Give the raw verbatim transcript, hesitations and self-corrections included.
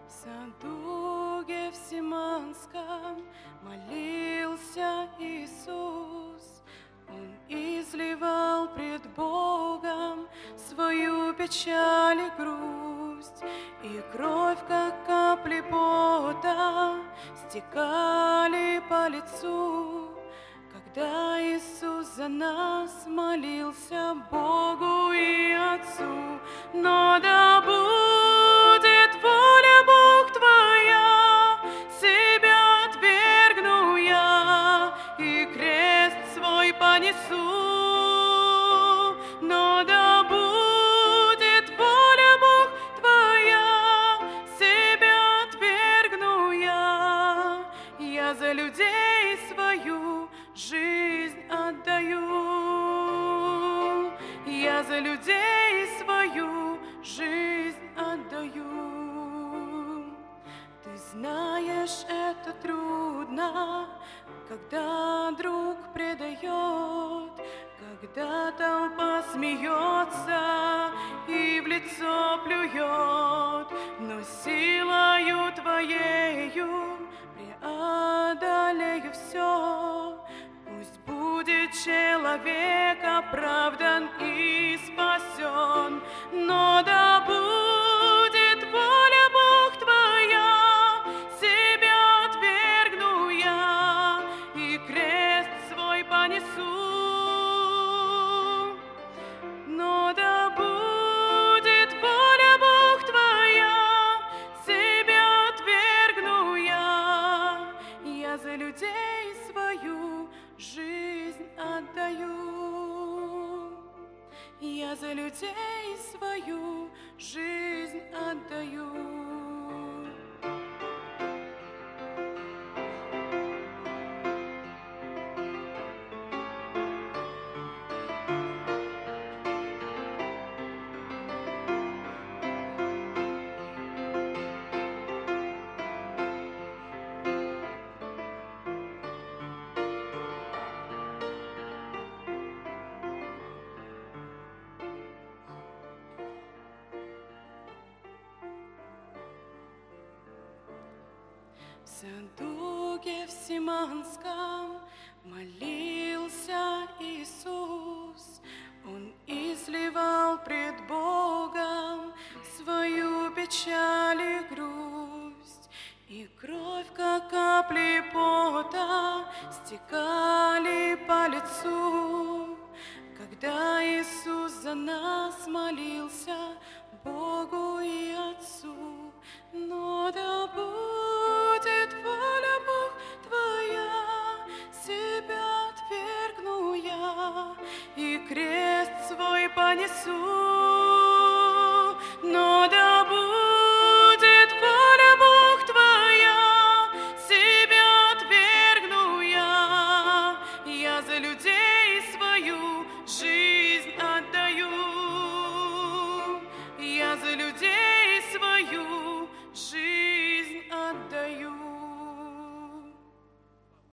В саду Гефсиманском молился Иисус. Он изливал пред Богом свою печаль и грусть, и кровь, как капли пота, стекали по лицу, когда Иисус за нас молился Богу и Отцу. Но да будет воля, Бог, Твоя, себя отвергну я и крест свой понесу. Но да будет воля, Бог, Твоя, себя отвергну я, я за людей свою жизнь отдаю, я за людей свою жизнь отдаю. Ты знаешь, это трудно, когда друг предает, когда толпа смеется и в лицо плюет, но силою Твоею преодолею все. Пусть будет человек оправдан и спасен, но да будет воля, Бог, Твоя, себя отвергну я и крест свой понесу. Но да будет воля, Бог, Твоя, себя отвергну я, я за людей свою жизнь отдаю, я за людей свою жизнь отдаю. В саду Гефсиманском молился Иисус. Он изливал пред Богом свою печаль и грусть, и кровь, как капли пота, стекали по лицу, когда Иисус за нас молился Богу и Отцу. Но да будет воля, Бог, Твоя, себя отвергну я и крест свой понесу.